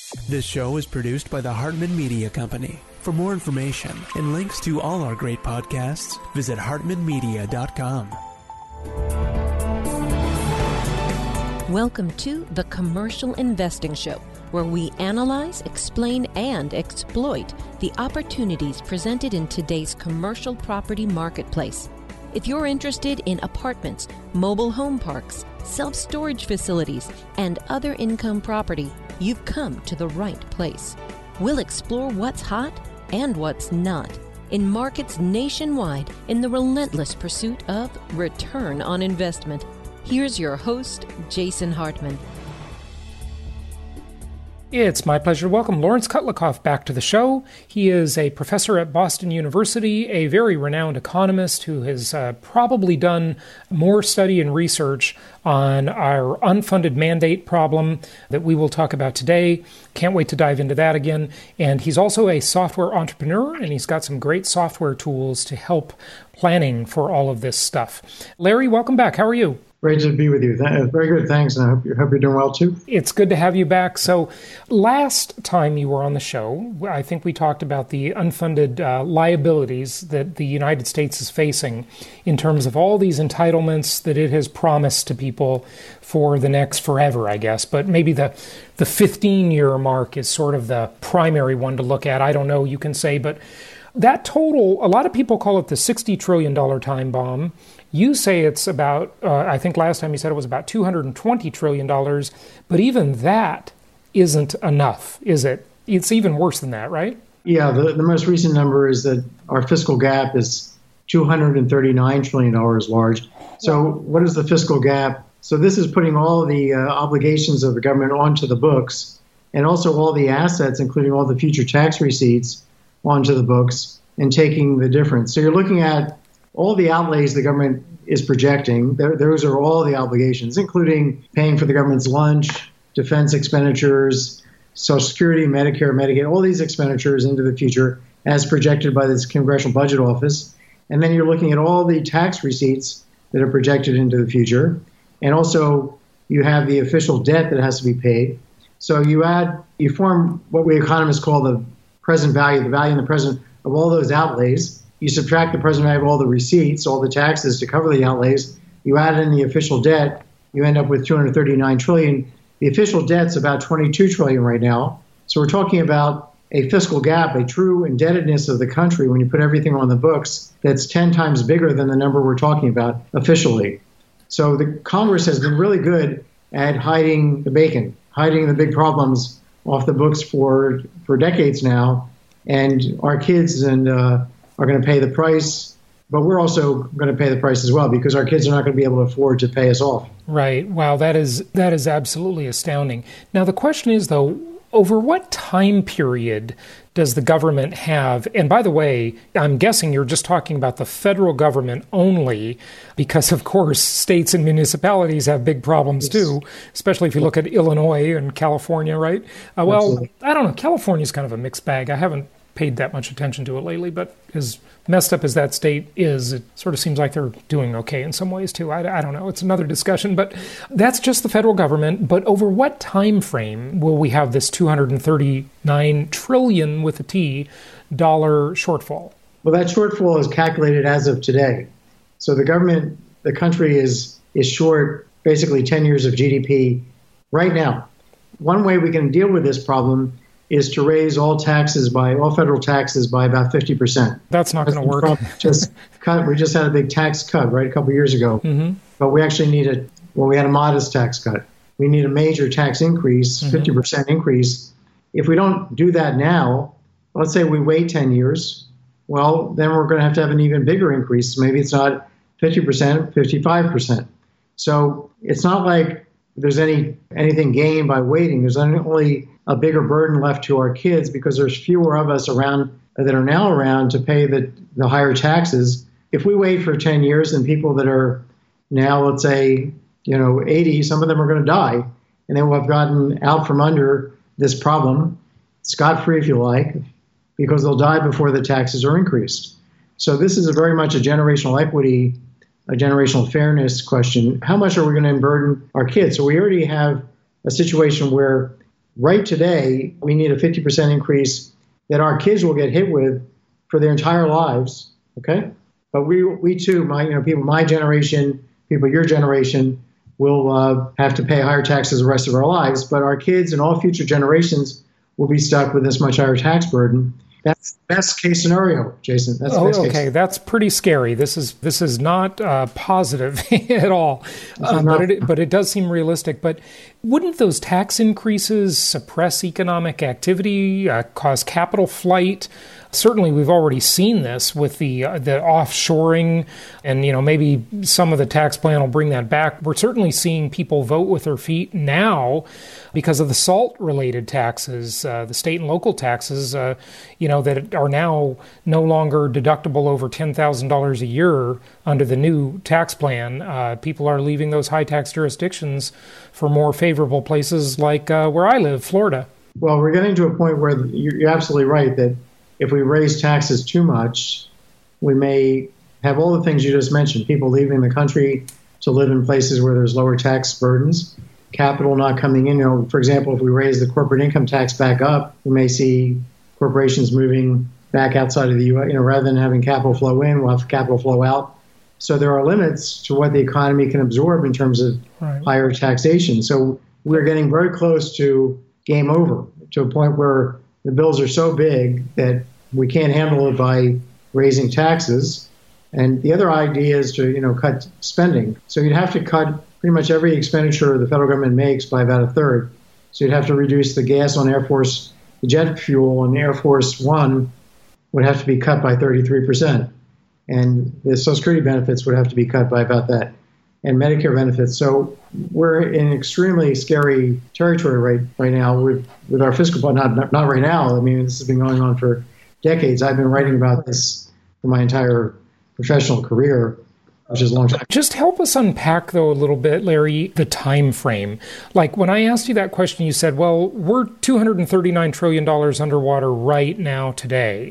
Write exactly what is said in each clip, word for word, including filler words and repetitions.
This show is produced by the Hartman Media Company. For more information and links to all our great podcasts, visit hartman media dot com. Welcome to The Commercial Investing Show, where we analyze, explain, and exploit the opportunities presented in today's commercial property marketplace. If you're interested in apartments, mobile home parks, self-storage facilities, and other income property, you've come to the right place. We'll explore what's hot and what's not in markets nationwide in the relentless pursuit of return on investment. Here's your host, Jason Hartman. It's my pleasure to welcome Lawrence Kotlikoff back to the show. He is a professor at Boston University, a very renowned economist who has uh, probably done more study and research on our unfunded mandate problem that we will talk about today. Can't wait to dive into that again. And he's also a software entrepreneur, and he's got some great software tools to help planning for all of this stuff. Larry, welcome back. How are you? Great to be with you. Very good, thanks. And I hope, you, hope you're doing well, too. It's good to have you back. So last time you were on the show, I think we talked about the unfunded uh, liabilities that the United States is facing in terms of all these entitlements that it has promised to people for the next forever, I guess. But maybe the the fifteen-year mark is sort of the primary one to look at. I don't know, you can say. But that total, a lot of people call it the sixty trillion dollars time bomb. You say it's about, uh, I think last time you said it was about two hundred twenty trillion dollars, but even that isn't enough, is it? It's even worse than that, right? Yeah, the, the most recent number is that our fiscal gap is two hundred thirty-nine trillion dollars large. So what is the fiscal gap? So this is putting all the uh, obligations of the government onto the books, and also all the assets, including all the future tax receipts, onto the books, and taking the difference. So you're looking at all the outlays the government is projecting. Those are all the obligations, including paying for the government's lunch, defense expenditures, Social Security, Medicare, Medicaid, all these expenditures into the future as projected by this Congressional Budget Office. And then you're looking at all the tax receipts that are projected into the future. And also you have the official debt that has to be paid. So you add, you form what we economists call the present value, the value in the present of all those outlays. You subtract the present value of all the receipts, all the taxes to cover the outlays. You add in the official debt, you end up with two hundred thirty-nine trillion dollars. The official debt's about twenty-two trillion dollars right now. So we're talking about a fiscal gap, a true indebtedness of the country when you put everything on the books that's ten times bigger than the number we're talking about officially. So the Congress has been really good at hiding the bacon, hiding the big problems off the books for for decades now. And our kids and uh, are going to pay the price, but we're also going to pay the price as well because our kids are not going to be able to afford to pay us off. Right. Wow, that is that is absolutely astounding. Now, the question is, though, over what time period does the government have? And by the way, I'm guessing you're just talking about the federal government only because, of course, states and municipalities have big problems, yes, too, especially if you look at Illinois and California, right? Uh, well, Absolutely. I don't know. California's kind of a mixed bag. I haven't paid that much attention to it lately, but as messed up as that state is, it sort of seems like they're doing okay in some ways too. I, I don't know. It's another discussion, but that's just the federal government. But over what time frame will we have this two hundred thirty-nine trillion with a T dollar shortfall? Well, that shortfall is calculated as of today. So the government, the country is is short basically ten years of G D P right now. One way we can deal with this problem is to raise all taxes by all federal taxes by about fifty percent. That's not going to work. just cut. We just had a big tax cut, right, a couple of years ago. Mm-hmm. But we actually need a, well, we had a modest tax cut. We need a major tax increase, mm-hmm. fifty percent increase. If we don't do that now, let's say we wait ten years, well, then we're going to have to have an even bigger increase. Maybe it's not fifty percent, fifty-five percent. So it's not like there's any anything gained by waiting. There's only a bigger burden left to our kids because there's fewer of us around that are now around to pay the, the higher taxes. If we wait for ten years, then people that are now, let's say, you know, eighty, some of them are going to die, and they will have gotten out from under this problem, scot-free if you like, because they'll die before the taxes are increased. So this is a very much a generational equity, a generational fairness question. How much are we going to burden our kids? So we already have a situation where right today, we need a fifty percent increase that our kids will get hit with for their entire lives, okay? But we, we too, my, you know, people my generation, people your generation, will uh, have to pay higher taxes the rest of our lives. But our kids and all future generations will be stuck with this much higher tax burden. That's the best case scenario, Jason. That's the oh, best okay. case. That's pretty scary. This is this is not uh, positive at all, uh, but it but it does seem realistic. But wouldn't those tax increases suppress economic activity, uh, cause capital flight? Certainly, we've already seen this with the uh, the offshoring, and you know maybe some of the tax plan will bring that back. We're certainly seeing people vote with their feet now because of the SALT-related taxes, uh, the state and local taxes, uh, you know, that are now no longer deductible over ten thousand dollars a year under the new tax plan. Uh, people are leaving those high-tax jurisdictions for more favorable places like uh, where I live, Florida. Well, we're getting to a point where you're absolutely right that if we raise taxes too much, we may have all the things you just mentioned, people leaving the country to live in places where there's lower tax burdens, capital not coming in. You know, for example, if we raise the corporate income tax back up, we may see corporations moving back outside of the U S. You know, rather than having capital flow in, we'll have capital flow out. So there are limits to what the economy can absorb in terms of right. higher taxation. So we're getting very close to game over, to a point where the bills are so big that we can't handle it by raising taxes. And the other idea is to, you know, cut spending. So you'd have to cut pretty much every expenditure the federal government makes by about a third. So you'd have to reduce the gas on Air Force, the jet fuel on Air Force One would have to be cut by thirty-three percent. And the Social Security benefits would have to be cut by about that, and Medicare benefits. So we're in extremely scary territory right right now with, with our fiscal, but not not right now. I mean, this has been going on for decades. I've been writing about this for my entire professional career, which is a long time. Just help us unpack, though, a little bit, Larry, the time frame. Like when I asked you that question, you said, well, we're two hundred thirty-nine trillion dollars underwater right now today.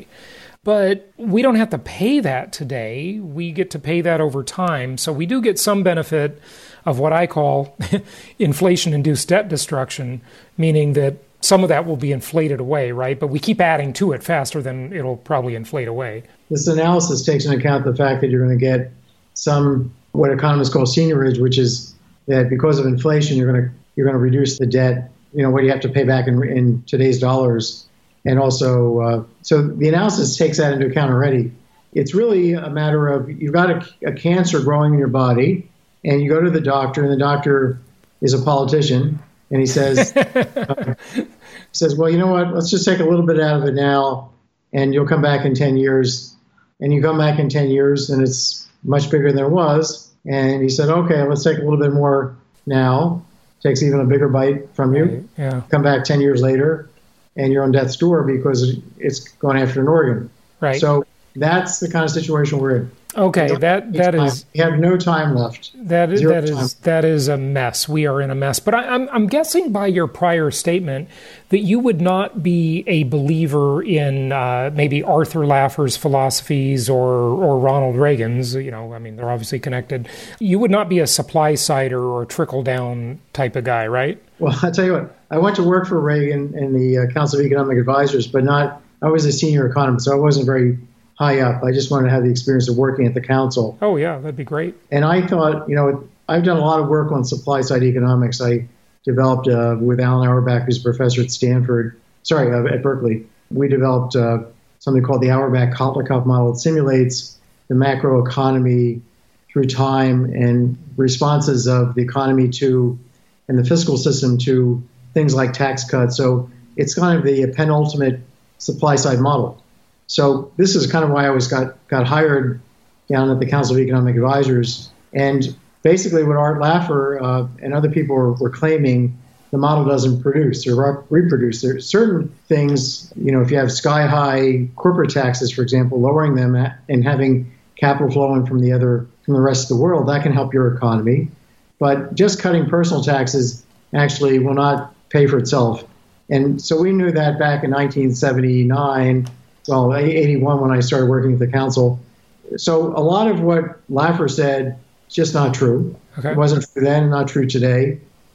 But we don't have to pay that today. We get to pay that over time. So we do get some benefit of what I call inflation-induced debt destruction, meaning that some of that will be inflated away, right? But we keep adding to it faster than it'll probably inflate away. This analysis takes into account the fact that you're going to get some, what economists call seniorage, which is that because of inflation, you're going to you're going to reduce the debt, you know, what you have to pay back in, in today's dollars. And also, uh, so the analysis takes that into account already. It's really a matter of you've got a, a cancer growing in your body, and you go to the doctor, and the doctor is a politician, and he says, uh, says, well, you know what, let's just take a little bit out of it now, and you'll come back in ten years. And you come back in ten years, and it's much bigger than it was. And he said, okay, let's take a little bit more now. Takes even a bigger bite from you. Right, yeah. Come back ten years later, and you're on death's door because it's going after an organ. Right. So that's the kind of situation we're in. Okay, that that time. is. We have no time left. That is Zero that time. is that is a mess. We are in a mess. But I, I'm I'm guessing by your prior statement that you would not be a believer in uh, maybe Arthur Laffer's philosophies or or Ronald Reagan's. You know, I mean, they're obviously connected. You would not be a supply sider or trickle down type of guy, right? Well, I'll tell you what. I went to work for Reagan in the uh, Council of Economic Advisors, but not. I was a senior economist, so I wasn't very high up. I just wanted to have the experience of working at the council. Oh, yeah, that'd be great. And I thought, you know, I've done a lot of work on supply side economics. I developed uh, with Alan Auerbach, who's a professor at Stanford, sorry, uh, at Berkeley. We developed uh, something called the Auerbach-Kotlikoff model. It simulates the macroeconomy through time and responses of the economy to, and the fiscal system to things like tax cuts. So it's kind of the penultimate supply side model. So this is kind of why I was got, got hired down at the Council of Economic Advisors. And basically what Art Laffer uh, and other people were, were claiming, the model doesn't produce or reproduce. There are certain things, you know, if you have sky-high corporate taxes, for example, lowering them and having capital flowing from the other, from the rest of the world, that can help your economy. But just cutting personal taxes actually will not pay for itself. And so we knew that back in nineteen seventy-nine, well, eighty-one when I started working at the council. So a lot of what Laffer said is just not true. Okay. It wasn't true then, not true today.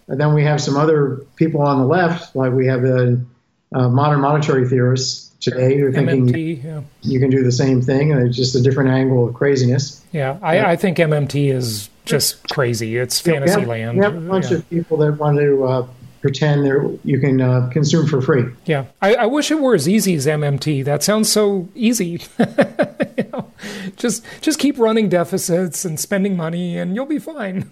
And then we have some other people on the left, like we have the uh, modern monetary theorists today who are thinking M M T, yeah. you can do the same thing, and it's just a different angle of craziness. Yeah, I, I think M M T is just crazy. It's fantasy we have, land. We have a bunch yeah. of people that want to uh, pretend they're, you can uh, consume for free. Yeah, I, I wish it were as easy as M M T. That sounds so easy. you know, just just keep running deficits and spending money, and you'll be fine.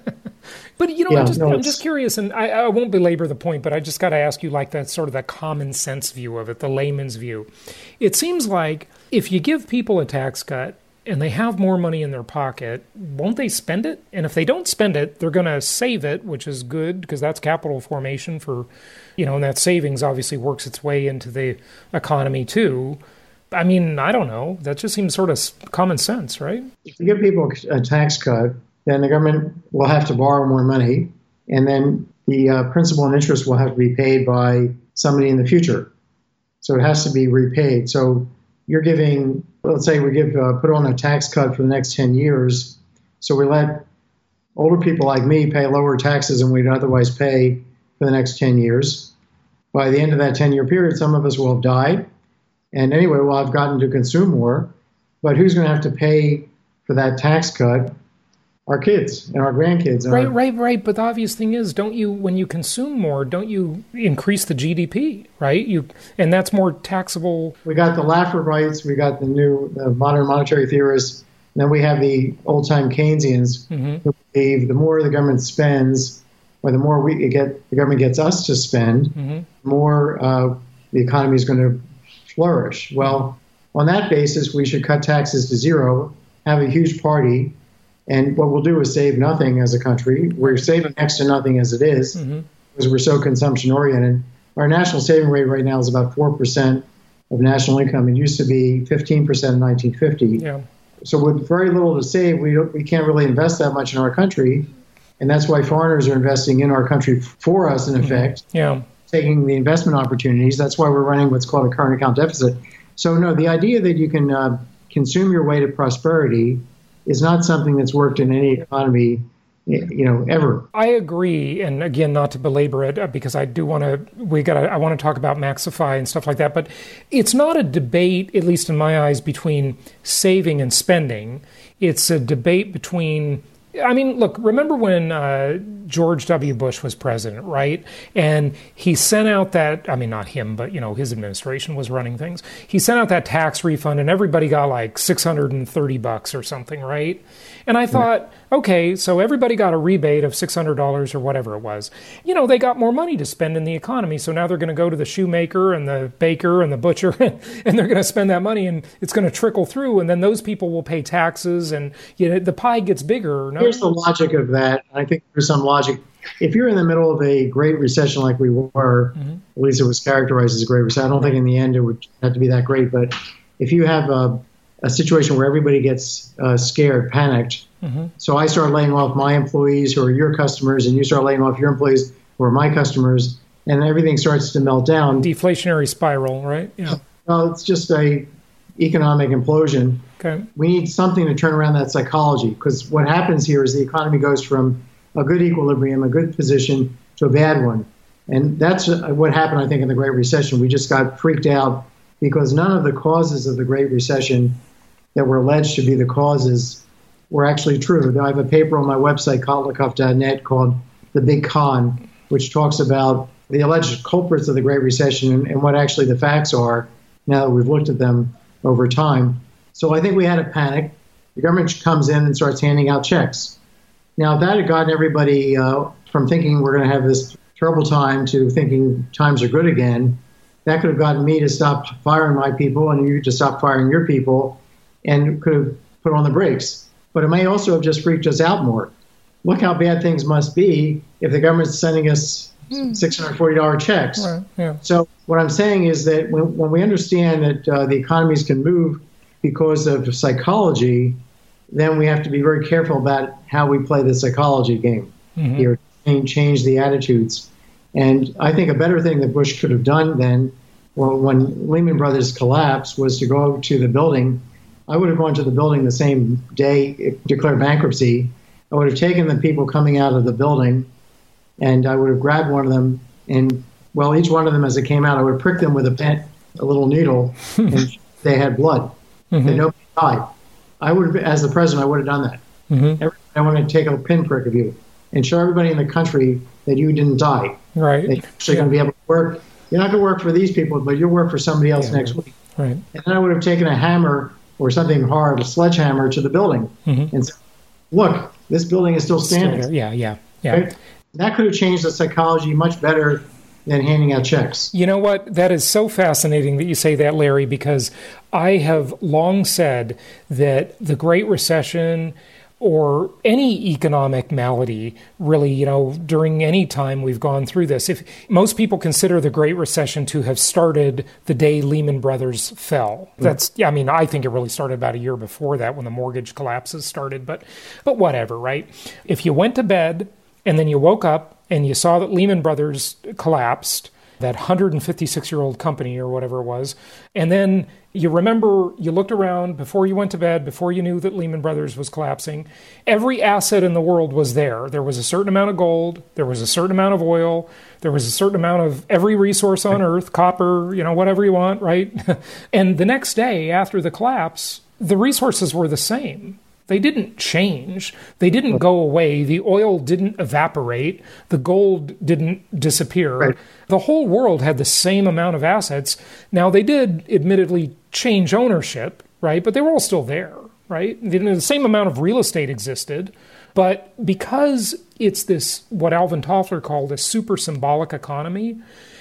But you know, Yeah, I'm, just, no, I'm just curious, and I, I won't belabor the point, but I just got to ask you, like that sort of that common sense view of it, the layman's view. It seems like if you give people a tax cut and they have more money in their pocket, won't they spend it? And if they don't spend it, they're going to save it, which is good because that's capital formation for, you know, and that savings obviously works its way into the economy too. I mean, I don't know. That just seems sort of common sense, right? If you give people a tax cut, then the government will have to borrow more money, and then the uh, principal and interest will have to be paid by somebody in the future. So it has to be repaid. So you're giving, let's say we give uh, put on a tax cut for the next ten years, so we let older people like me pay lower taxes than we'd otherwise pay for the next ten years. By the end of that ten-year period, some of us will have died, and anyway, we'll have gotten to consume more, but who's going to have to pay for that tax cut? Our kids and our grandkids. And right, our, right, right. But the obvious thing is, don't you, when you consume more, don't you increase the G D P, right? You, and that's more taxable. We got the Laffer-Wrights, we got the new the modern monetary theorists, and then we have the old-time Keynesians mm-hmm. who believe the more the government spends, or the more we get, the government gets us to spend, mm-hmm. the more uh, the economy is going to flourish. Well, on that basis, we should cut taxes to zero, have a huge party. And what we'll do is save nothing as a country. We're saving next to nothing as it is mm-hmm. because we're so consumption-oriented. Our national saving rate right now is about four percent of national income. It used to be fifteen percent in nineteen fifty. Yeah. So with very little to save, we don't, we can't really invest that much in our country. And that's why foreigners are investing in our country for us, in effect, mm-hmm. yeah. taking the investment opportunities. That's why we're running what's called a current account deficit. So, no, the idea that you can uh, consume your way to prosperity is not something that's worked in any economy, you know, ever. I agree, and again, not to belabor it, because I do want to. We got. I want to talk about Maxify and stuff like that, but it's not a debate, at least in my eyes, between saving and spending. It's a debate between. I mean, look, remember when uh, George W. Bush was president, right? And he sent out that, I mean, not him, but, you know, his administration was running things. He sent out that tax refund and everybody got like six hundred thirty bucks or something, right? And I thought, okay, so everybody got a rebate of six hundred dollars or whatever it was. You know, they got more money to spend in the economy, so now they're going to go to the shoemaker and the baker and the butcher, and they're going to spend that money, and it's going to trickle through, and then those people will pay taxes, and you know, the pie gets bigger. No? Here's the logic of that. I think there's some logic. If you're in the middle of a great recession like we were, mm-hmm. at least it was characterized as a great recession. I don't think in the end it would have to be that great, but if you have a a situation where everybody gets uh, scared, panicked. Mm-hmm. So I start laying off my employees who are your customers, and you start laying off your employees who are my customers, and everything starts to melt down. Deflationary spiral, right? Yeah. Well, it's just a economic implosion. Okay. We need something to turn around that psychology, because what happens here is the economy goes from a good equilibrium, a good position, to a bad one. And that's what happened, I think, in the Great Recession. We just got freaked out because none of the causes of the Great Recession that were alleged to be the causes were actually true. I have a paper on my website, kotlikov dot net, called The Big Con, which talks about the alleged culprits of the Great Recession and, and what actually the facts are now that we've looked at them over time. So I think we had a panic. The government comes in and starts handing out checks. Now, if that had gotten everybody uh, from thinking we're going to have this terrible time to thinking times are good again, that could have gotten me to stop firing my people and you to stop firing your people, and could have put on the brakes. But it may also have just freaked us out more. Look how bad things must be if the government's sending us mm. six hundred forty dollars checks. Right, yeah. So what I'm saying is that when, when we understand that uh, the economies can move because of psychology, then we have to be very careful about how we play the psychology game mm-hmm. here, and change the attitudes. And I think a better thing that Bush could have done then, well, when Lehman Brothers collapsed, was to go to the building. I would have gone to the building the same day it declared bankruptcy. I would have taken the people coming out of the building and I would have grabbed one of them, and well, each one of them as it came out, I would prick them with a pen, a little needle, and they had blood, mm-hmm. and nobody died. I would have, as the president, I would have done that. Mm-hmm. Every, I want to take a pinprick of you and show everybody in the country that you didn't die. Right. That you're actually yeah. going to be able to work. You're not going to work for these people, but you'll work for somebody else yeah, next right. week. Right. And then I would have taken a hammer or something hard, a sledgehammer, to the building, mm-hmm. and said, look, this building is still standing. Still yeah, yeah, yeah. Right? That could have changed the psychology much better than handing out checks. You know what? That is so fascinating that you say that, Larry, because I have long said that the Great Recession or any economic malady, really, you know, during any time we've gone through this, if most people consider the Great Recession to have started the day Lehman Brothers fell. That's, yeah, I mean, I think it really started about a year before that when the mortgage collapses started, but, but whatever, right? If you went to bed and then you woke up and you saw that Lehman Brothers collapsed, that one hundred fifty-six-year-old company or whatever it was, and then you remember you looked around before you went to bed, before you knew that Lehman Brothers was collapsing, every asset in the world was there. There was a certain amount of gold, there was a certain amount of oil, there was a certain amount of every resource on earth, copper, you know, whatever you want, right? And the next day after the collapse, the resources were the same. They didn't change. They didn't go away. The oil didn't evaporate. The gold didn't disappear. Right. The whole world had the same amount of assets. Now, they did admittedly change ownership, right? But they were all still there, right? The same amount of real estate existed. But because it's this, what Alvin Toffler called a super symbolic economy,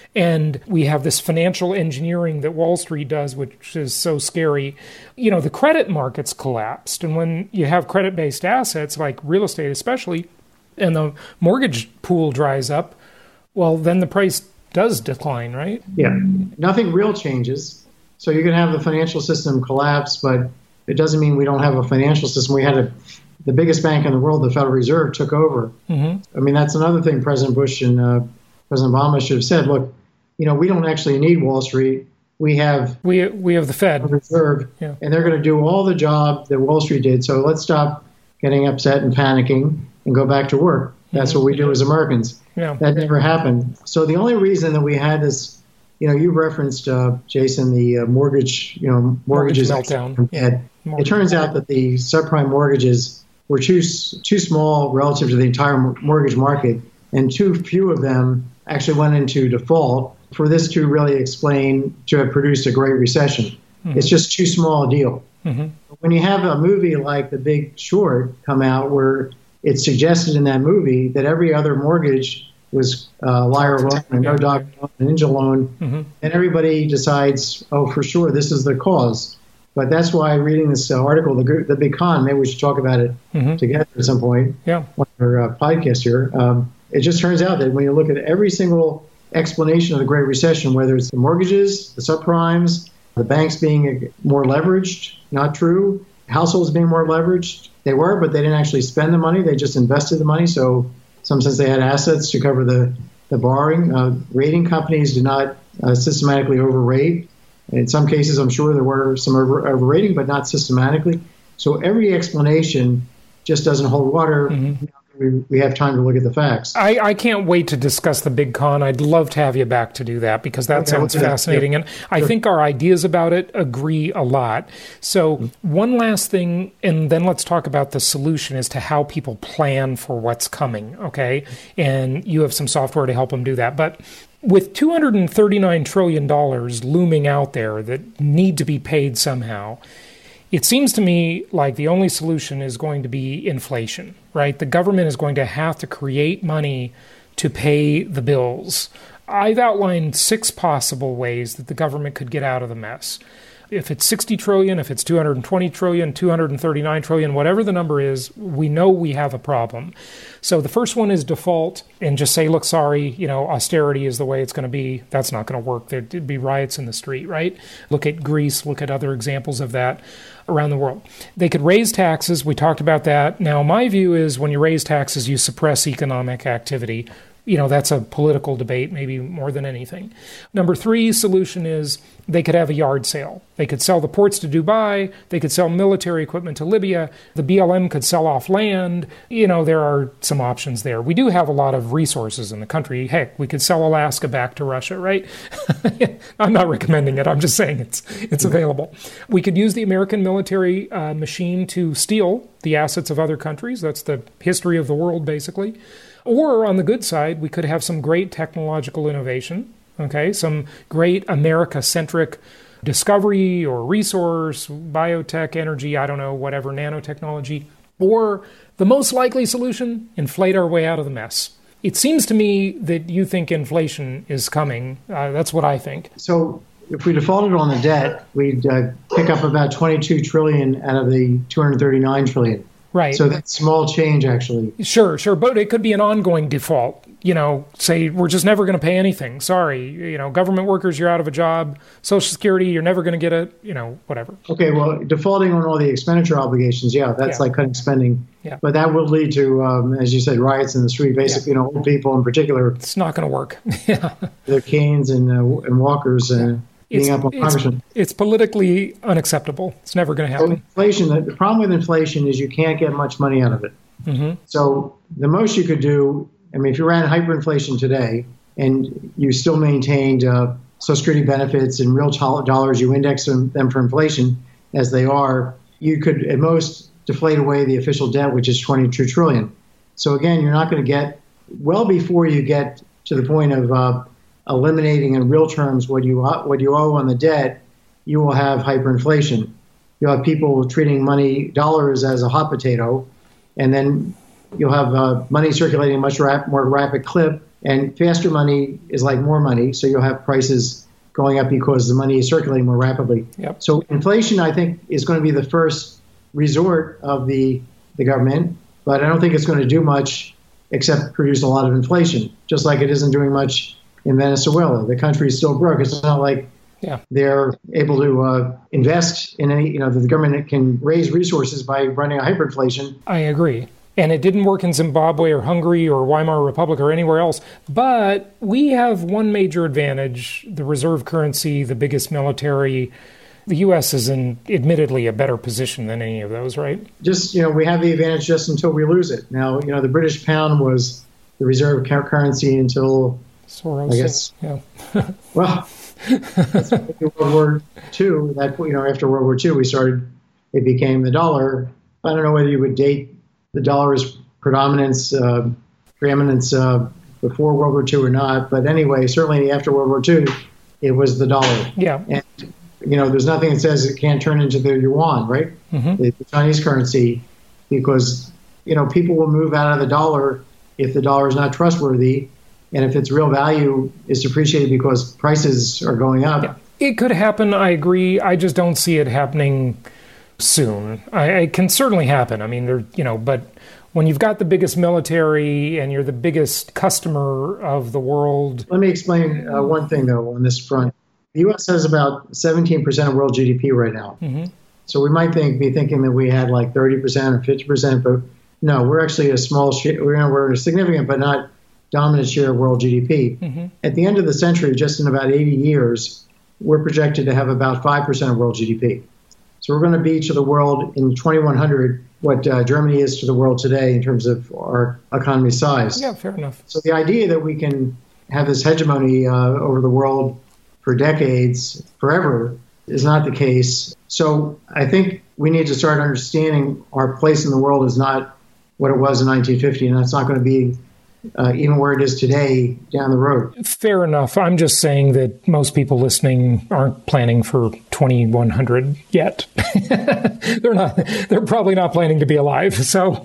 and we have this financial engineering that Wall Street does, which is so scary. You know, the credit markets collapsed. And when you have credit-based assets, like real estate especially, and the mortgage pool dries up, well, then the price does decline, right? Yeah. Nothing real changes. So you can have the financial system collapse, but it doesn't mean we don't have a financial system. We had a, the biggest bank in the world, the Federal Reserve, took over. Mm-hmm. I mean, that's another thing President Bush and uh, President Obama should have said. Look, you know, we don't actually need Wall Street. We have we we have the Fed, the Reserve, yeah. and they're going to do all the job that Wall Street did. So let's stop getting upset and panicking and go back to work. That's mm-hmm. what we do as Americans. Yeah. That never happened. So the only reason that we had this, you know, you referenced, uh, Jason, the uh, mortgage, you know, mortgages mortgage meltdown. Yeah. Mortgage. It turns out that the subprime mortgages were too too small relative to the entire mortgage market, and too few of them actually went into default for this to really explain, to have produced a Great Recession. Mm-hmm. It's just too small a deal. Mm-hmm. When you have a movie like The Big Short come out, where it's suggested in that movie that every other mortgage was uh, liar loan and no doc loan and ninja loan, mm-hmm. and everybody decides, oh, for sure, this is the cause. But that's why reading this uh, article, the, the Big Con, maybe we should talk about it mm-hmm. together at some point yeah. on our uh, podcast here. Um, it just turns out that when you look at every single explanation of the Great Recession, whether it's the mortgages, the subprimes, the banks being more leveraged, not true, households being more leveraged, they were, but they didn't actually spend the money, they just invested the money. So in some sense they had assets to cover the, the borrowing. Uh, rating companies did not uh, systematically overrate. In some cases, I'm sure there were some over, overrating, but not systematically. So every explanation just doesn't hold water. Mm-hmm. We, we have time to look at the facts. I, I can't wait to discuss the Big Con. I'd love to have you back to do that because that okay, sounds fascinating. Yeah. And I sure. think our ideas about it agree a lot. So mm-hmm. one last thing, and then let's talk about the solution as to how people plan for what's coming, okay? And you have some software to help them do that. But with two hundred thirty-nine trillion dollars looming out there that need to be paid somehow, it seems to me like the only solution is going to be inflation, right? The government is going to have to create money to pay the bills. I've outlined six possible ways that the government could get out of the mess. If it's sixty trillion dollars, if it's two hundred twenty trillion dollars, two hundred thirty-nine trillion dollars, whatever the number is, we know we have a problem. So the first one is default and just say, look, sorry, you know, austerity is the way it's going to be. That's not going to work. There'd be riots in the street, right? Look at Greece, look at other examples of that around the world. They could raise taxes. We talked about that. Now, my view is when you raise taxes, you suppress economic activity. You know, that's a political debate, maybe more than anything. Number three solution is they could have a yard sale. They could sell the ports to Dubai. They could sell military equipment to Libya. The B L M could sell off land. You know, there are some options there. We do have a lot of resources in the country. Heck, we could sell Alaska back to Russia, right? I'm not recommending it. I'm just saying it's it's available. We could use the American military uh, machine to steal the assets of other countries. That's the history of the world, basically. Or on the good side, we could have some great technological innovation, okay, some great America-centric discovery or resource, biotech, energy, I don't know, whatever, nanotechnology. Or the most likely solution, inflate our way out of the mess. It seems to me that you think inflation is coming. Uh, that's what I think. So if we defaulted on the debt, we'd uh, pick up about twenty-two trillion dollars out of the two hundred thirty-nine trillion dollars. Right. So that's small change, actually. Sure, sure. But it could be an ongoing default. You know, say we're just never going to pay anything. Sorry. You know, government workers, you're out of a job. Social Security, you're never going to get it. You know, whatever. Okay, well, defaulting on all the expenditure obligations, yeah, that's yeah. like cutting spending. Yeah. But that will lead to, um, as you said, riots in the street. Basically, yeah. you know, old people in particular. It's not going to work. yeah. Their canes and, uh, and walkers. Uh, It's, it's, it's politically unacceptable. It's never going to happen. So inflation, the problem with inflation is you can't get much money out of it. Mm-hmm. So the most you could do, I mean, if you ran hyperinflation today and you still maintained uh, Social Security benefits in real dollars, you index them, them for inflation as they are, you could at most deflate away the official debt, which is twenty-two trillion dollars. So again, you're not going to get, well before you get to the point of uh, eliminating in real terms what you what you owe on the debt, you will have hyperinflation. You'll have people treating money, dollars, as a hot potato, and then you'll have uh, money circulating at a much rap, more rapid clip, and faster money is like more money, so you'll have prices going up because the money is circulating more rapidly. Yep. So inflation, I think, is going to be the first resort of the, the government, but I don't think it's going to do much except produce a lot of inflation, just like it isn't doing much in Venezuela. The country is still broke. It's not like yeah. they're able to uh, invest in any, you know, the government can raise resources by running a hyperinflation. I agree. And it didn't work in Zimbabwe or Hungary or Weimar Republic or anywhere else. But we have one major advantage, the reserve currency, the biggest military. The U S is in, admittedly, a better position than any of those, right? Just, you know, we have the advantage just until we lose it. Now, you know, the British pound was the reserve currency until... Soros, I guess. Yeah. Well, World War Two. That you know, after World War Two, we started. It became the dollar. I don't know whether you would date the dollar's predominance, uh, preeminence uh, before World War Two or not. But anyway, certainly after World War Two, it was the dollar. Yeah. And you know, there's nothing that says it can't turn into the yuan, right? Mm-hmm. The, the Chinese currency, because you know, people will move out of the dollar if the dollar is not trustworthy. And if its real value is depreciated because prices are going up. Yeah. It could happen, I agree. I just don't see it happening soon. I, it can certainly happen. I mean, there, you know, but when you've got the biggest military and you're the biggest customer of the world. Let me explain uh, one thing, though, on this front. The U S has about seventeen percent of world G D P right now. Mm-hmm. So we might think be thinking that we had like thirty percent or fifty percent, but no, we're actually a small share. We're, we're significant, but not dominant share of world G D P. Mm-hmm. At the end of the century, just in about eighty years, we're projected to have about five percent of world G D P. So we're going to be to the world in twenty-one hundred what uh, Germany is to the world today in terms of our economy size. Yeah, fair enough. So the idea that we can have this hegemony uh, over the world for decades, forever, is not the case. So I think we need to start understanding our place in the world is not what it was in nineteen fifty, and that's not going to be Uh, even where it is today down the road. Fair enough. I'm just saying that most people listening aren't planning for twenty-one hundred yet. they're not. They're probably not planning to be alive. So,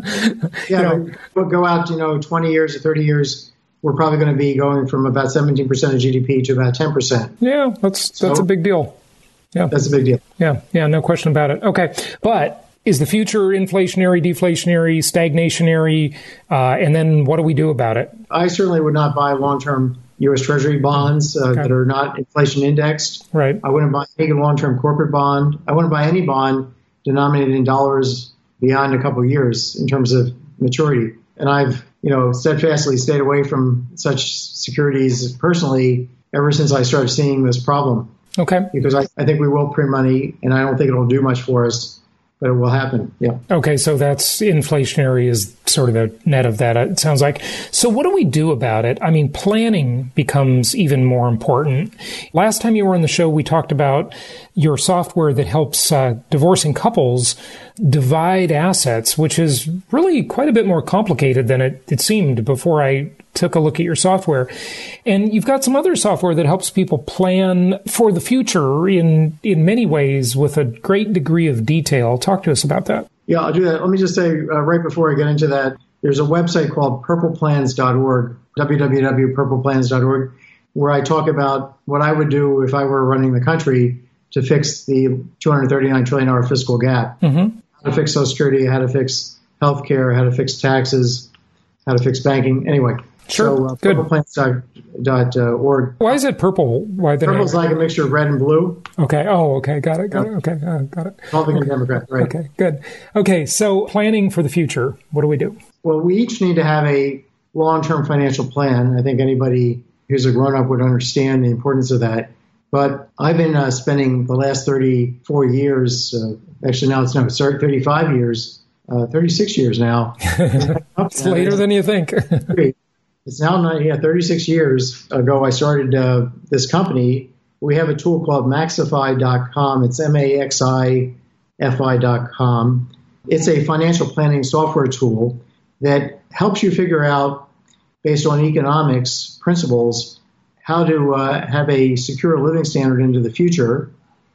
yeah, you know. We'll go out, you know, twenty years or thirty years. We're probably going to be going from about seventeen percent of G D P to about ten percent. Yeah, that's that's so, a big deal. Yeah, that's a big deal. Yeah, yeah, no question about it. Okay, but. Is the future inflationary, deflationary, stagnationary? Uh, and then what do we do about it? I certainly would not buy long-term U S Treasury bonds uh, okay. that are not inflation indexed. Right. I wouldn't buy any long-term corporate bond. I wouldn't buy any bond denominated in dollars beyond a couple of years in terms of maturity. And I've you know, steadfastly stayed away from such securities personally ever since I started seeing this problem. Okay. Because I, I think we will print money, and I don't think it'll do much for us, but it will happen. Yeah. Okay, so that's inflationary is sort of a net of that, it sounds like. So what do we do about it? I mean, planning becomes even more important. Last time you were on the show, we talked about your software that helps uh, divorcing couples divide assets, which is really quite a bit more complicated than it, it seemed before I took a look at your software. And you've got some other software that helps people plan for the future in, in many ways with a great degree of detail. Talk to us about that. Yeah, I'll do that. Let me just say uh, right before I get into that, there's a website called purple plans dot org, w w w dot purple plans dot org, where I talk about what I would do if I were running the country to fix the two hundred thirty-nine trillion dollars fiscal gap. Mm-hmm. How to fix Social Security, how to fix healthcare, how to fix taxes, how to fix banking. Anyway. Sure. So, uh, purple plans dot org. Why is it purple? Why the Purple's like a mixture of red and blue. Okay. Oh, okay. Got it. Got it. Okay. Uh, got it. Republican and Democrat, right. Okay, good. Okay, so planning for the future. What do we do? Well, we each need to have a long-term financial plan. I think anybody who's a grown-up would understand the importance of that. But I've been uh, spending the last thirty-four years, uh, actually now it's no, sorry, thirty-five years, uh, thirty-six years now. It's later than you think. It's now not, yeah, thirty-six years ago I started uh, this company. We have a tool called Maxify dot com. It's M A X I F I dot com. It's a financial planning software tool that helps you figure out, based on economics principles, how to uh, have a secure living standard into the future,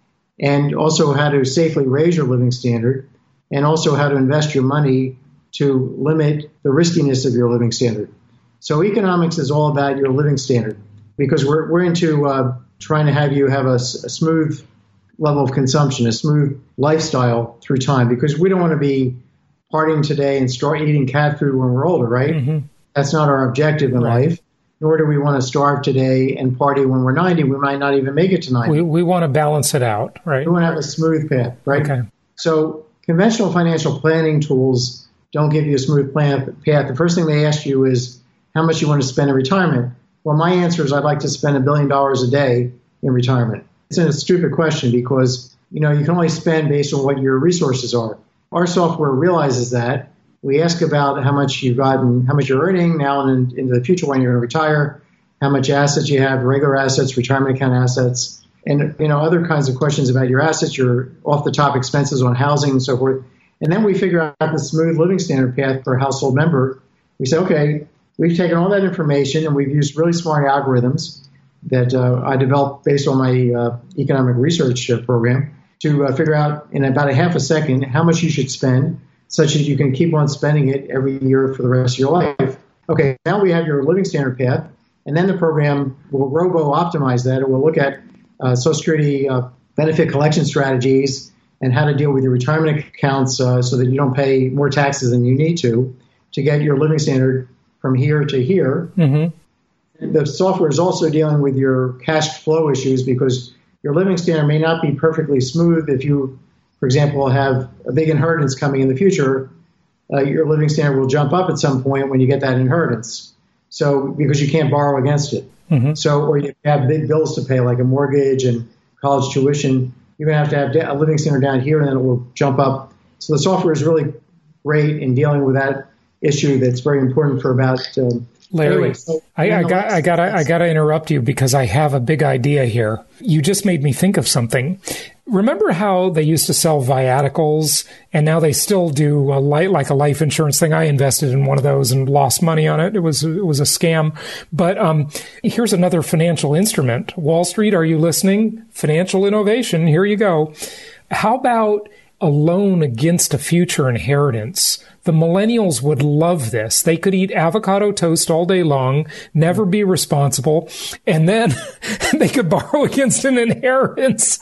and also how to safely raise your living standard, and also how to invest your money to limit the riskiness of your living standard. So economics is all about your living standard, because we're we're into uh, trying to have you have a, a smooth level of consumption, a smooth lifestyle through time, because we don't want to be partying today and start eating cat food when we're older, right? Mm-hmm. That's not our objective in right. life. Nor do we want to starve today and party when we're ninety. We might not even make it to ninety. We, we want to balance it out, right? We want to have a smooth path, right? Okay. So conventional financial planning tools don't give you a smooth plan, path. The first thing they ask you is how much you want to spend in retirement. Well, my answer is I'd like to spend a billion dollars a day in retirement. It's a stupid question because, you know, you can only spend based on what your resources are. Our software realizes that. We ask about how much you've gotten, how much you're earning now and in, into the future when you're going to retire, how much assets you have, regular assets, retirement account assets, and, you know, other kinds of questions about your assets, your off-the-top expenses on housing and so forth. And then we figure out the smooth living standard path per household member. We say, okay, we've taken all that information and we've used really smart algorithms that uh, I developed based on my uh, economic research uh, program to uh, figure out in about a half a second how much you should spend, such that you can keep on spending it every year for the rest of your life. Okay, now we have your living standard path, and then the program will robo-optimize that. It will look at uh, Social Security uh, benefit collection strategies and how to deal with your retirement accounts uh, so that you don't pay more taxes than you need to, to get your living standard from here to here. Mm-hmm. The software is also dealing with your cash flow issues because your living standard may not be perfectly smooth. If you, for example, have a big inheritance coming in the future, uh, your living standard will jump up at some point when you get that inheritance. So because you can't borrow against it. Mm-hmm. So, or you have big bills to pay like a mortgage and college tuition, you're going to have to have a living standard down here and then it will jump up. So the software is really great in dealing with that issue that's very important for about um, Larry, anyway, so I, I got, I got, I got to interrupt you because I have a big idea here. You just made me think of something. Remember how they used to sell viaticals, and now they still do a light, like a life insurance thing? I invested in one of those and lost money on it. It was, it was a scam. But um, here's another financial instrument. Wall Street, are you listening? Financial innovation. Here you go. How about a loan against a future inheritance? The millennials would love this. They could eat avocado toast all day long, never be responsible, and then they could borrow against an inheritance.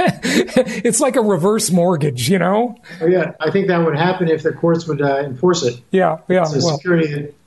It's like a reverse mortgage, you know? Oh, yeah, I think that would happen if the courts would uh, enforce it. Yeah, yeah. It's a well, security that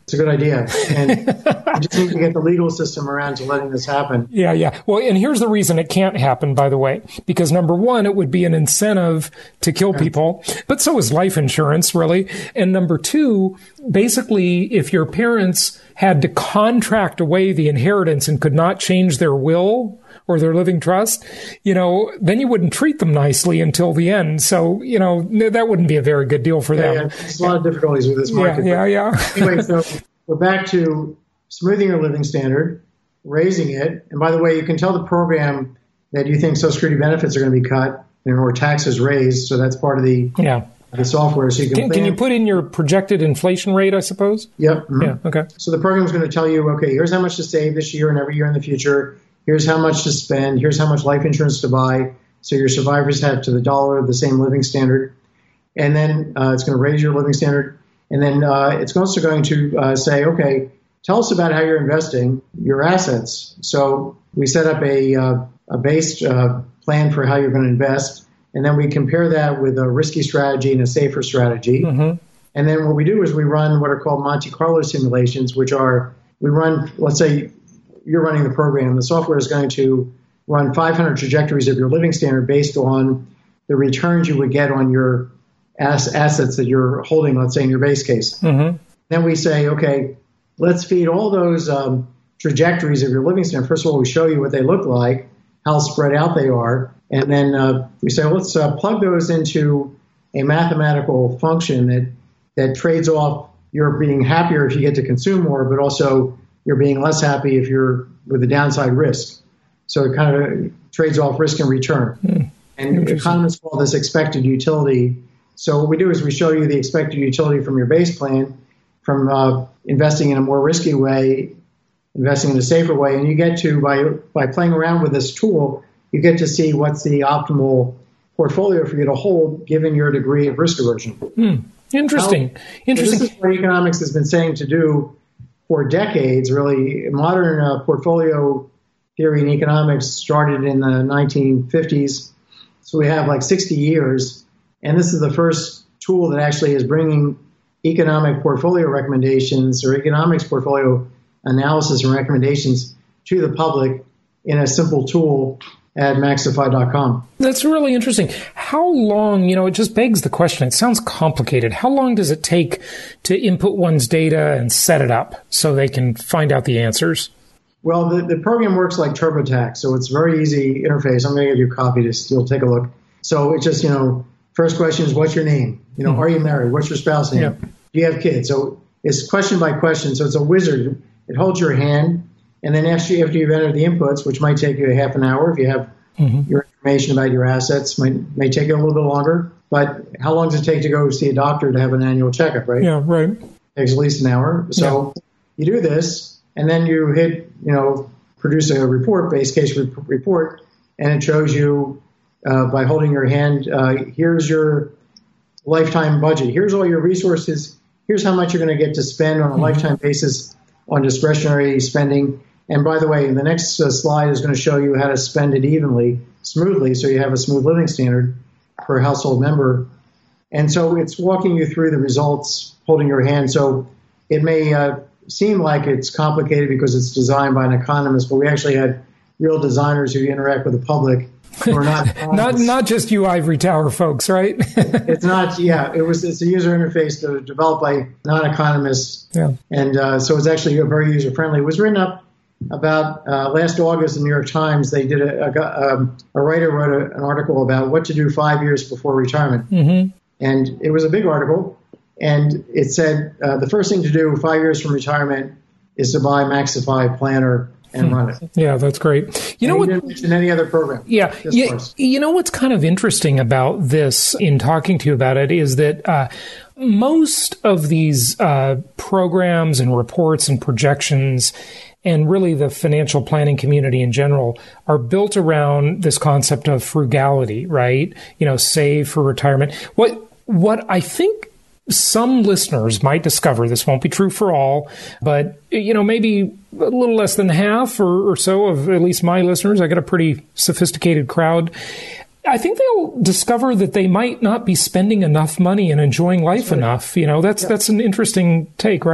It's a good idea. And you just need to get the legal system around to letting this happen. Yeah, yeah. Well, and here's the reason it can't happen, by the way. Because number one, it would be an incentive to kill people. But so is life insurance, really. And number two, basically, if your parents had to contract away the inheritance and could not change their will or their living trust, you know, then you wouldn't treat them nicely until the end. So, you know, that wouldn't be a very good deal for yeah, them. Yeah, there's a lot of difficulties with this market. Yeah, yeah, yeah. Anyway, so we're back to smoothing your living standard, raising it. And by the way, you can tell the program that you think Social Security benefits are going to be cut and or taxes raised. So that's part of the yeah. the software. So you can, can, can you put in your projected inflation rate, I suppose? Yep. Mm-hmm. Yeah. Okay. So the program is going to tell you, okay, here's how much to save this year and every year in the future. Here's how much to spend. Here's how much life insurance to buy. So your survivors have to the dollar the same living standard. And then uh, it's going to raise your living standard. And then uh, it's also going to uh, say, okay, tell us about how you're investing your assets. So we set up a, uh, a based uh, plan for how you're going to invest. And then we compare that with a risky strategy and a safer strategy. Mm-hmm. And then what we do is we run what are called Monte Carlo simulations, which are, we run, let's say, you're running the program, the software is going to run five hundred trajectories of your living standard based on the returns you would get on your ass- assets that you're holding, let's say in your base case. Mm-hmm. Then we say, okay, let's feed all those um, trajectories of your living standard. First of all, we show you what they look like, how spread out they are. And then uh, we say, let's uh, plug those into a mathematical function that, that trades off your being happier if you get to consume more, but also you're being less happy if you're with the downside risk. So it kind of trades off risk and return. Mm, and economists call this expected utility. So what we do is we show you the expected utility from your base plan, from uh, investing in a more risky way, investing in a safer way. And you get to, by by playing around with this tool, you get to see what's the optimal portfolio for you to hold given your degree of risk aversion. Mm, interesting. Now, interesting. This is what economics has been saying to do for decades, really. Modern uh, portfolio theory in economics started in the nineteen fifties. So we have like sixty years. And this is the first tool that actually is bringing economic portfolio recommendations or economics portfolio analysis and recommendations to the public in a simple tool at Maxify dot com. That's really interesting. How long, you know, it just begs the question. It sounds complicated. How long does it take to input one's data and set it up so they can find out the answers? Well, the, the program works like TurboTax, so it's a very easy interface. I'm going to give you a copy to still take a look. So it's just, you know, first question is, what's your name? You know, mm-hmm. Are you married? What's your spouse name? Yep. Do you have kids? So it's question by question. So it's a wizard. It holds your hand. And then after, you, after you've entered the inputs, which might take you a half an hour if you have mm-hmm. your information about your assets, might may take you a little bit longer. But how long does it take to go see a doctor to have an annual checkup, right? Yeah, right. It takes at least an hour. So yeah. You do this, and then you hit, you know, produce a report, base case re- report, and it shows you uh, by holding your hand, uh, here's your lifetime budget. Here's all your resources. Here's how much you're going to get to spend on a mm-hmm. lifetime basis on discretionary spending. And by the way, the next uh, slide is going to show you how to spend it evenly, smoothly, so you have a smooth living standard per household member. And so it's walking you through the results, holding your hand. So it may uh, seem like it's complicated because it's designed by an economist, but we actually had real designers who interact with the public who are not not not just you ivory tower folks, right? It's not, yeah. It was it's a user interface to, developed by non-economists, yeah. And uh, so it's actually very user friendly. It was written up about uh, last August in the New York Times. They did a, a, um, a writer wrote a, an article about what to do five years before retirement, mm-hmm. and it was a big article. And it said uh, the first thing to do five years from retirement is to buy Maxify Planner and hmm. run it. Yeah, that's great. You and know what? Didn't mention any other program. Yeah, yeah. You know what's kind of interesting about this in talking to you about it is that uh, most of these uh, programs and reports and projections, and really the financial planning community in general, are built around this concept of frugality, right? You know, save for retirement. What what I think some listeners might discover, this won't be true for all, but, you know, maybe a little less than half or, or so of at least my listeners, I got a pretty sophisticated crowd. I think they'll discover that they might not be spending enough money and enjoying life right. enough. You know, that's, yeah. that's an interesting take, right?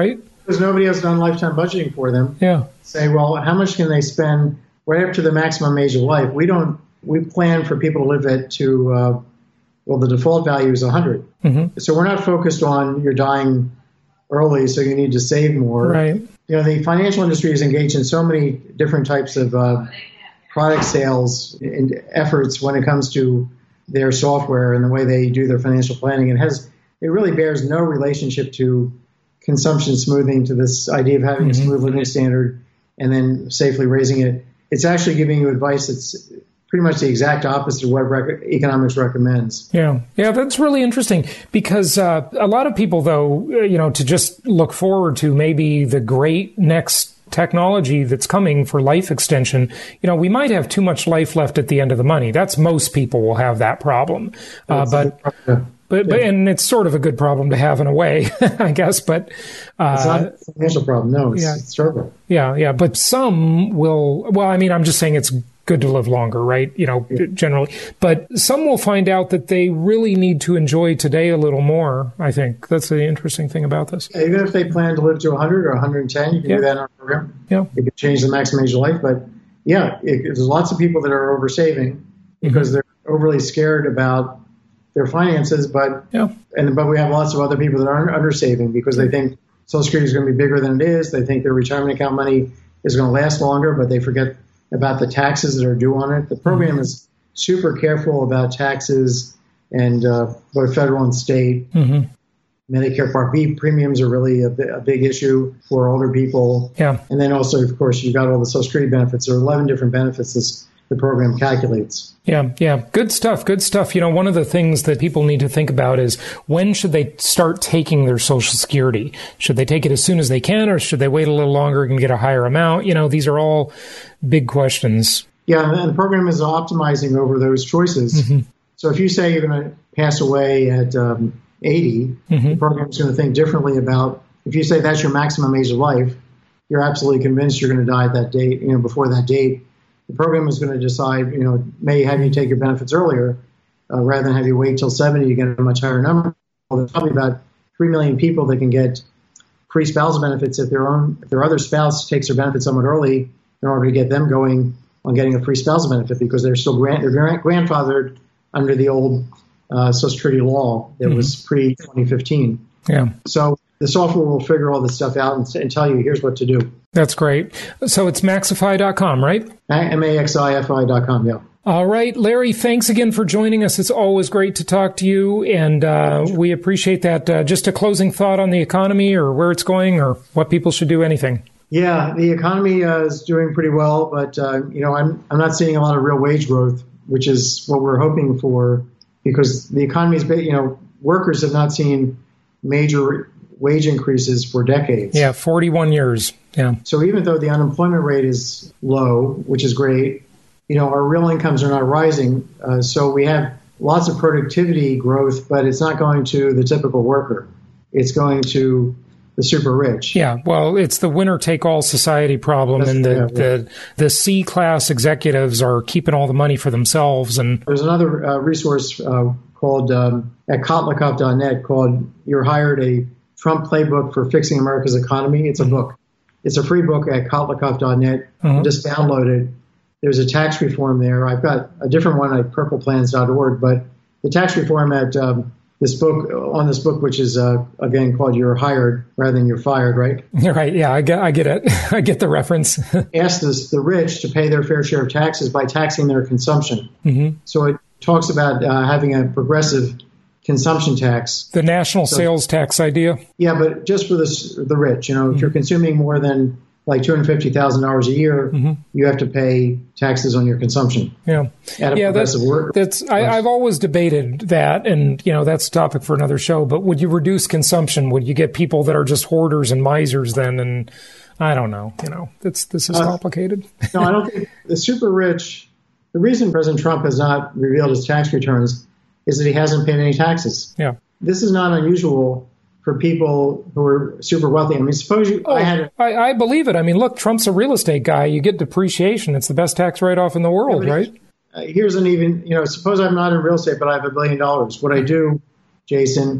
Because nobody has done lifetime budgeting for them. Yeah. Say, well, how much can they spend right up to the maximum age of life? We don't. We plan for people to live at to. Uh, well, the default value is one hundred. Mm-hmm. So we're not focused on you're dying early, so you need to save more. Right. You know, the financial industry is engaged in so many different types of uh, product sales and efforts when it comes to their software and the way they do their financial planning. It has it really bears no relationship to consumption smoothing, to this idea of having mm-hmm. a smooth living standard and then safely raising it. It's actually giving you advice that's pretty much the exact opposite of what rec- economics recommends. Yeah, yeah, that's really interesting because uh, a lot of people, though, you know, to just look forward to maybe the great next technology that's coming for life extension, you know, we might have too much life left at the end of the money. That's most people will have that problem. Uh, but, but, but, and it's sort of a good problem to have in a way, I guess. But uh, it's not a financial problem. No, it's, yeah, it's terrible. Yeah, yeah. But some will, well, I mean, I'm just saying it's good to live longer, right? You know, yeah. generally. But some will find out that they really need to enjoy today a little more, I think. That's the interesting thing about this. Yeah, even if they plan to live to one hundred or one hundred ten, you can yeah. do that in our program. Yeah. You can change the maximum age of life. But yeah, it, there's lots of people that are oversaving because mm-hmm. they're overly scared about their finances. But yeah. and but we have lots of other people that aren't undersaving because they think Social Security is going to be bigger than it is. They think their retirement account money is going to last longer, but they forget about the taxes that are due on it. The program mm-hmm. is super careful about taxes and uh, both federal and state. Mm-hmm. Medicare Part B premiums are really a, a big issue for older people. Yeah. And then also, of course, you've got all the Social Security benefits. There are eleven different benefits this the program calculates. Yeah, yeah. Good stuff, good stuff. You know, one of the things that people need to think about is when should they start taking their Social Security? Should they take it as soon as they can, or should they wait a little longer and get a higher amount? You know, these are all big questions. Yeah, and the program is optimizing over those choices. Mm-hmm. So if you say you're going to pass away at um, eighty, mm-hmm. the program is going to think differently about, if you say that's your maximum age of life, you're absolutely convinced you're going to die at that date, you know, before that date. The program is going to decide, you know, may have you take your benefits earlier uh, rather than have you wait till seventy to get a much higher number. Well, there's probably about three million people that can get pre-spousal benefits if their own, if their other spouse takes their benefits somewhat early in order to get them going on getting a pre-spousal benefit because they're still grant, they're grandfathered under the old uh, Social Security law that mm-hmm. was pre twenty fifteen. Yeah. So the software will figure all this stuff out and, and tell you, here's what to do. That's great. So it's maxify dot com, right? M A X I F I dot com, yeah. All right, Larry, thanks again for joining us. It's always great to talk to you, and uh, we appreciate that. Uh, just a closing thought on the economy or where it's going or what people should do, anything? Yeah, the economy uh, is doing pretty well, but uh, you know, I'm I'm not seeing a lot of real wage growth, which is what we're hoping for, because the economy is, you know, workers have not seen major wage increases for decades. Yeah, forty-one years. Yeah. So even though the unemployment rate is low, which is great, you know, our real incomes are not rising. Uh, so we have lots of productivity growth, but it's not going to the typical worker. It's going to the super rich. Yeah, well, it's the winner-take-all society problem, That's, and the, yeah, the the C-class executives are keeping all the money for themselves. And there's another uh, resource uh, called um, at Kotlikov dot net called "You're Hired: A Trump Playbook for Fixing America's Economy." It's a mm-hmm. book. It's a free book at Kotlikov dot net. Mm-hmm. Just download it. There's a tax reform there. I've got a different one at purple plans dot org, but the tax reform at um, this book, on this book, which is, uh, again, called You're Hired rather than You're Fired, right? Right, yeah, I get, I get it. I get the reference. Asks this, the rich to pay their fair share of taxes by taxing their consumption. Mm-hmm. So it talks about uh, having a progressive consumption tax. The national so, sales tax idea? Yeah, but just for this, the rich. You know, mm-hmm. if you're consuming more than like two hundred fifty thousand dollars a year, mm-hmm. you have to pay taxes on your consumption. Yeah, yeah, that's, that's I, I've always debated that, and you know that's a topic for another show. But would you reduce consumption? Would you get people that are just hoarders and misers then? And I don't know. You know, it's this is uh, complicated. No, I don't think the super rich. The reason President Trump has not revealed his tax returns is that he hasn't paid any taxes. Yeah, this is not unusual for people who are super wealthy. I mean, suppose you, oh, I had, a, I, I believe it. I mean, look, Trump's a real estate guy. You get depreciation. It's the best tax write-off in the world, yeah, right? Uh, here's an even, you know, suppose I'm not in real estate, but I have a billion dollars. What I do, Jason,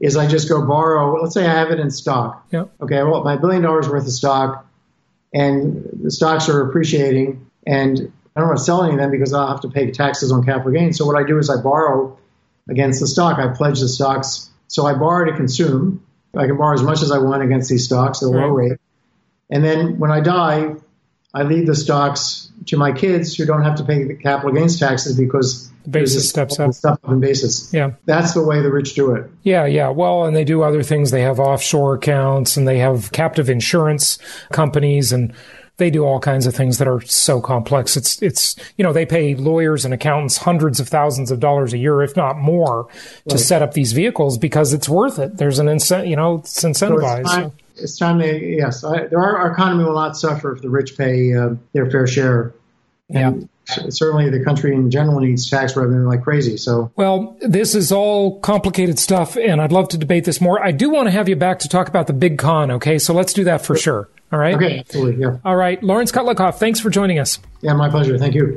is I just go borrow. Let's say I have it in stock. Yeah. Okay, well, my billion dollars worth of stock, and the stocks are appreciating, and I don't want to sell any of them because I'll have to pay taxes on capital gains. So what I do is I borrow against the stock. I pledge the stocks. So I borrow to consume. I can borrow as much as I want against these stocks at a low rate. And then when I die, I leave the stocks to my kids who don't have to pay the capital gains taxes because the basis steps up. Step up in basis. Yeah. That's the way the rich do it. Yeah, yeah. Well, and they do other things. They have offshore accounts and they have captive insurance companies, and they do all kinds of things that are so complex. It's, it's, you know, they pay lawyers and accountants hundreds of thousands of dollars a year, if not more, to right. set up these vehicles because it's worth it. There's an incentive, you know, it's incentivized. So it's, time, it's time to, yes, I, there are, our economy will not suffer if the rich pay uh, their fair share. And yeah. certainly the country in general needs tax revenue like crazy. So, well, this is all complicated stuff, and I'd love to debate this more. I do want to have you back to talk about the big con, okay? So let's do that for sure. All right? Okay, absolutely, yeah. All right. Lawrence Kotlikoff, thanks for joining us. Yeah, my pleasure. Thank you.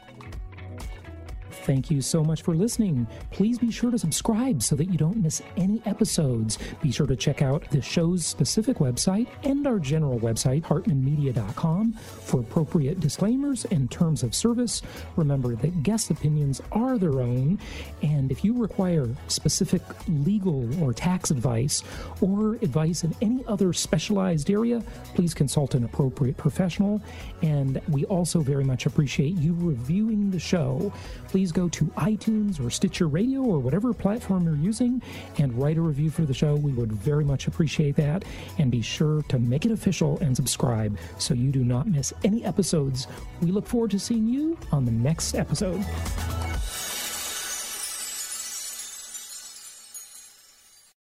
Thank you so much for listening. Please be sure to subscribe so that you don't miss any episodes. Be sure to check out the show's specific website and our general website, hartman media dot com, for appropriate disclaimers and terms of service. Remember that guest opinions are their own, and if you require specific legal or tax advice or advice in any other specialized area, please consult an appropriate professional. And we also very much appreciate you reviewing the show. Please go to iTunes or Stitcher Radio or whatever platform you're using and write a review for the show. We would very much appreciate that. And be sure to make it official and subscribe so you do not miss any episodes. We look forward to seeing you on the next episode.